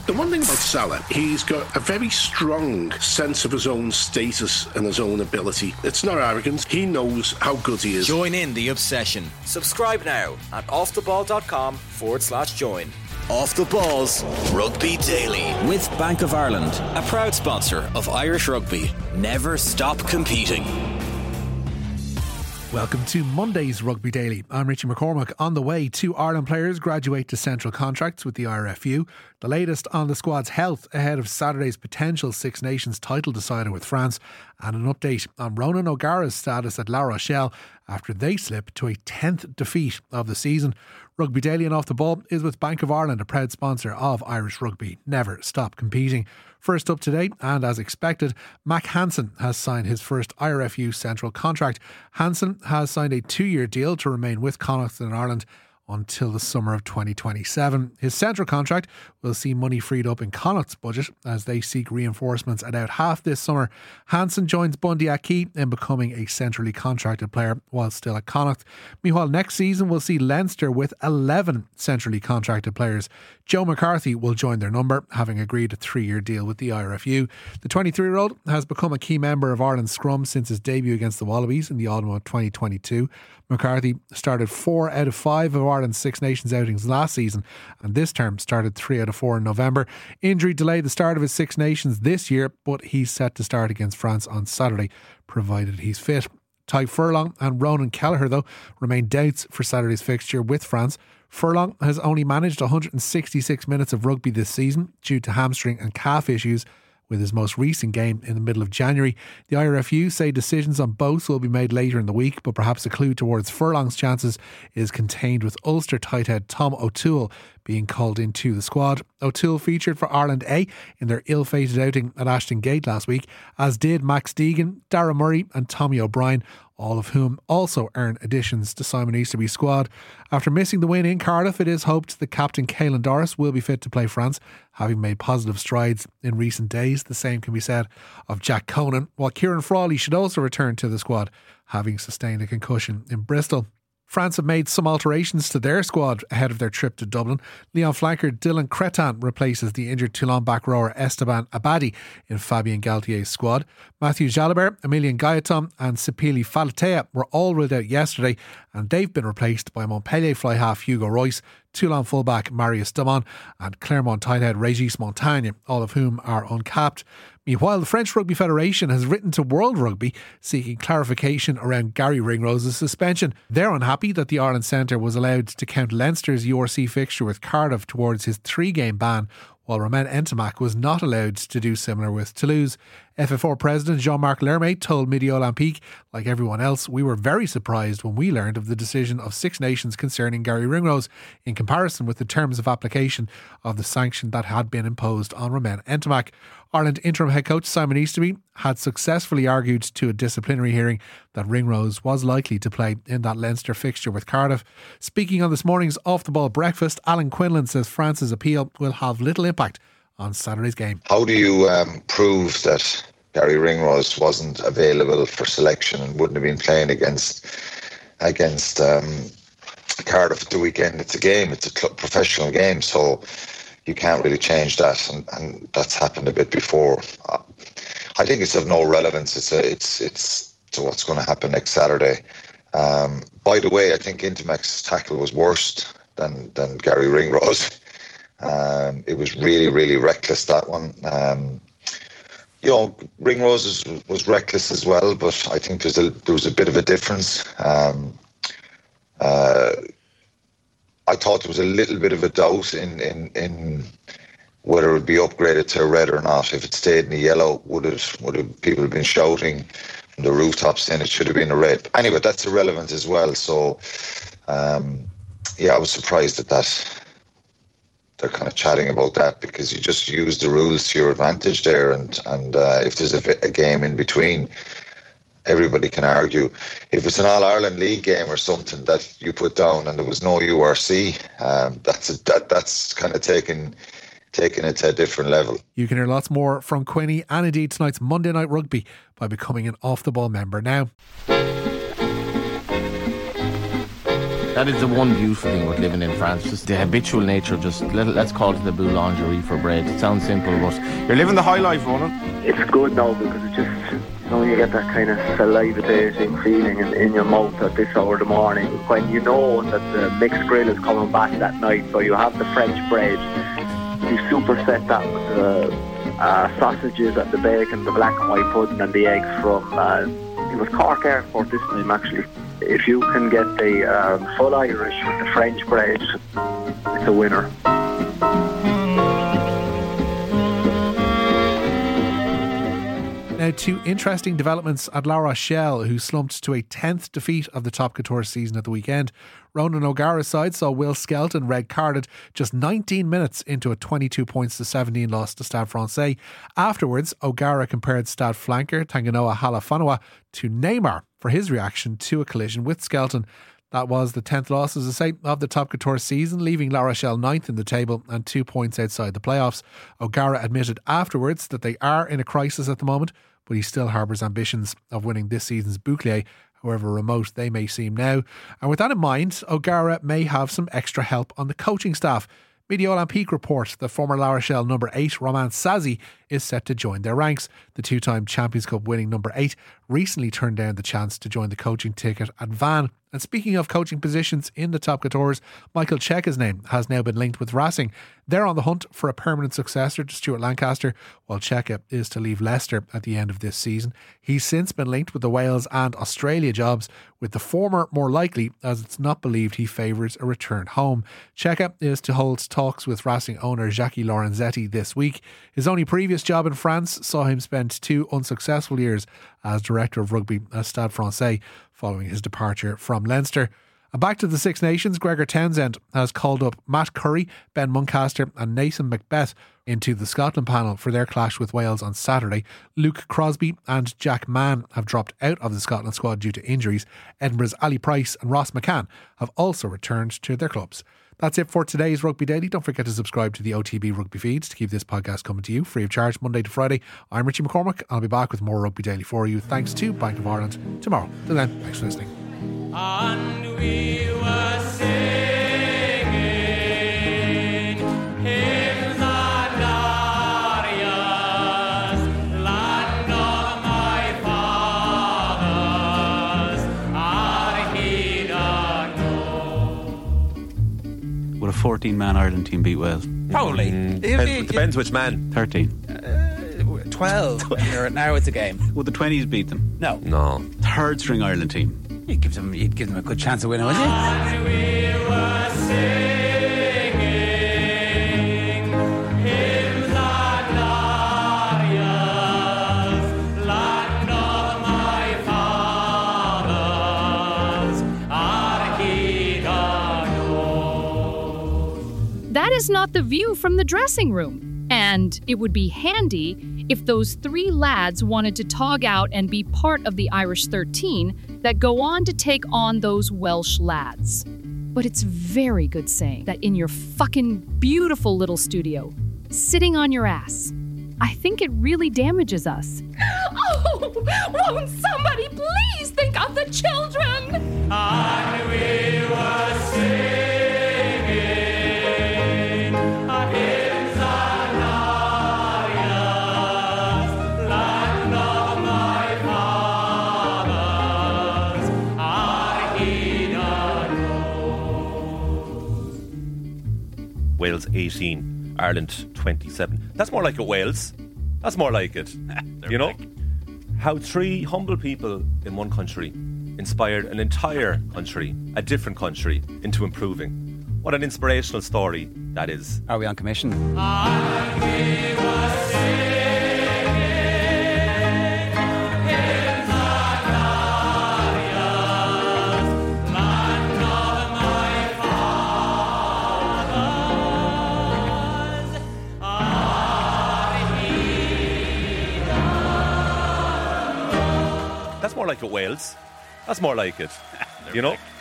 The one thing about Salah, he's got a very strong sense of his own status and his own ability. It's not arrogance. He knows how good he is. Join in the obsession. Subscribe now at offtheball.com/join. Off the Balls Rugby Daily with Bank of Ireland, a proud sponsor of Irish Rugby. Never stop competing. Welcome to Monday's Rugby Daily. I'm Richie McCormack. On the way, 2 Ireland players graduate to central contracts with the IRFU. The latest on the squad's health ahead of Saturday's potential Six Nations title decider with France, and an update on Ronan O'Gara's status at La Rochelle after they slip to a 10th defeat of the season. Rugby Daily and Off the Ball is with Bank of Ireland, a proud sponsor of Irish Rugby. Never stop competing. First up today, and as expected, Mack Hansen has signed his first IRFU central contract. Hansen has signed a 2-year deal to remain with Connacht in Ireland until the summer of 2027. His central contract will see money freed up in Connacht's budget as they seek reinforcements at out half this summer. Hansen joins Bundy Aki in becoming a centrally contracted player while still at Connacht. Meanwhile, next season will see Leinster with 11 centrally contracted players. Joe McCarthy will join their number, having agreed a 3-year deal with the IRFU. The 23-year-old has become a key member of Ireland's scrum since his debut against the Wallabies in the autumn of 2022. McCarthy started 4 out of 5 of Ireland's Six Nations outings last season, and this term started 3 out of 4 in November. Injury delayed the start of his Six Nations this year, but he's set to start against France on Saturday, provided he's fit. Ty Furlong and Ronan Kelleher, though, remain doubts for Saturday's fixture with France. Furlong has only managed 166 minutes of rugby this season due to hamstring and calf issues, with his most recent game in the middle of January. The IRFU say decisions on both will be made later in the week, but perhaps a clue towards Furlong's chances is contained with Ulster tight head Tom O'Toole being called into the squad. O'Toole featured for Ireland A in their ill-fated outing at Ashton Gate last week, as did Max Deegan, Dara Murray and Tommy O'Brien, all of whom also earn additions to Simon Easterby's squad. After missing the win in Cardiff, it is hoped that captain Caelan Doris will be fit to play France, having made positive strides in recent days. The same can be said of Jack Conan, while Kieran Frawley should also return to the squad, having sustained a concussion in Bristol. France have made some alterations to their squad ahead of their trip to Dublin. Leon flanker Dylan Cretan replaces the injured Toulon back rower Esteban Abadi in Fabien Galtier's squad. Matthew Jalabert, Emilian Gaetan and Sipili Falatea were all ruled out yesterday, and they've been replaced by Montpellier fly half Hugo Royce, Toulon fullback Marius Damon and Clermont tight head Régis Montagne, all of whom are uncapped. Meanwhile, the French Rugby Federation has written to World Rugby seeking clarification around Gary Ringrose's suspension. They're unhappy that the Ireland Centre was allowed to count Leinster's URC fixture with Cardiff towards his 3-game ban, while Romain Ntamack was not allowed to do similar with Toulouse. FFR President Jean-Marc Lermay told Midi Olympique, like everyone else, we were very surprised when we learned of the decision of Six Nations concerning Gary Ringrose in comparison with the terms of application of the sanction that had been imposed on Romain Ntamack. Ireland interim head coach Simon Easterby had successfully argued to a disciplinary hearing that Ringrose was likely to play in that Leinster fixture with Cardiff. Speaking on this morning's Off the Ball breakfast, Alan Quinlan says France's appeal will have little impact on Saturday's game. How do you prove that Gary Ringrose wasn't available for selection and wouldn't have been playing against Cardiff at the weekend? It's a game, it's a professional game, so you can't really change that, and that's happened a bit before. I think it's of no relevance. It's to what's going to happen next Saturday. By the way, I think Ntamack's tackle was worse than Gary Ringrose. It was really, really reckless, that one. Ringrose was reckless as well, but I think there was a bit of a difference. I thought there was a little bit of a doubt in whether it would be upgraded to a red or not. If it stayed in the yellow, would people have been shouting from the rooftops saying it should have been a red? Anyway, that's irrelevant as well. So, I was surprised at that. They're kind of chatting about that because you just use the rules to your advantage there, and if there's a game in between, everybody can argue. If it's an All-Ireland League game or something that you put down and there was no URC, that's kind of taking it to a different level. You can hear lots more from Quinny and indeed tonight's Monday Night Rugby by becoming an Off the Ball member now. That is the one beautiful thing about living in France, just the habitual nature of just, let's call it the boulangerie for bread. It sounds simple, but you're living the high life, Ronan. It's good now because it's just, you know, you get that kind of salivating feeling in your mouth at this hour of the morning when you know that the mixed grill is coming back that night. So you have the French bread, you superset that with the sausages and the bacon, the black and white pudding and the eggs from it was Cork Airport this time actually. If you can get the full Irish with the French bread, it's a winner. Now, two interesting developments at La Rochelle, who slumped to a 10th defeat of the Top Couture season at the weekend. Ronan O'Gara's side saw Will Skelton red-carded just 19 minutes into a 22 points to 17 loss to Stade Francais. Afterwards, O'Gara compared Stade flanker Tanganoa Halafanua to Neymar for his reaction to a collision with Skelton. That was the 10th loss, as I say, of the Top Couture season, leaving La Rochelle 9th in the table and 2 points outside the playoffs. O'Gara admitted afterwards that they are in a crisis at the moment, but he still harbours ambitions of winning this season's bouclier, however remote they may seem now. And with that in mind, O'Gara may have some extra help on the coaching staff. Media Olympique report that former La Rochelle number 8 Romain Sazi is set to join their ranks. The two-time Champions Cup winning number 8 recently turned down the chance to join the coaching ticket at Vannes. And speaking of coaching positions in the Top Coutures, Michael Cheika's name has now been linked with Racing. They're on the hunt for a permanent successor to Stuart Lancaster, while Cheika is to leave Leicester at the end of this season. He's since been linked with the Wales and Australia jobs, with the former more likely, as it's not believed he favours a return home. Cheika is to hold talks with Racing owner Jackie Lorenzetti this week. His only previous job in France saw him spend 2 unsuccessful years as director of rugby at Stade Francais, following his departure from Leinster. And back to the Six Nations, Gregor Townsend has called up Matt Curry, Ben Muncaster and Nathan Macbeth into the Scotland panel for their clash with Wales on Saturday. Luke Crosby and Jack Mann have dropped out of the Scotland squad due to injuries. Edinburgh's Ali Price and Ross McCann have also returned to their clubs. That's it for today's Rugby Daily. Don't forget to subscribe to the OTB Rugby feeds to keep this podcast coming to you free of charge Monday to Friday. I'm Richie McCormack. I'll be back with more Rugby Daily for you, thanks to Bank of Ireland, tomorrow. Till then, thanks for listening. And we were singing hymns and arias, land of my fathers, Archidano. Would a 14-man Ireland team beat Wales? Probably. It depends which man. 13. 12. Now it's a game. Would the 20s beat them? No. No. Third string Ireland team. You'd give them a good chance of winning, wouldn't you? And we were singing hymns and arias, land of my fathers, Archidano. That is not the view from the dressing room. And it would be handy if those 3 lads wanted to tog out and be part of the Irish 13 that go on to take on those Welsh lads. But it's very good saying that in your fucking beautiful little studio, sitting on your ass. I think it really damages us. Oh, won't somebody please think of the children? And we were singing hymns and arias, land of my fathers, Archidano. Wales 18, Ireland 27. That's more like a Wales. That's more like it. You know? How 3 humble people in one country inspired an entire country, a different country, into improving. What an inspirational story that is. Are we on commission? And we were singing hymns and arias, land of my fathers, Archidano. That's more like a Wales. That's more like it. You know?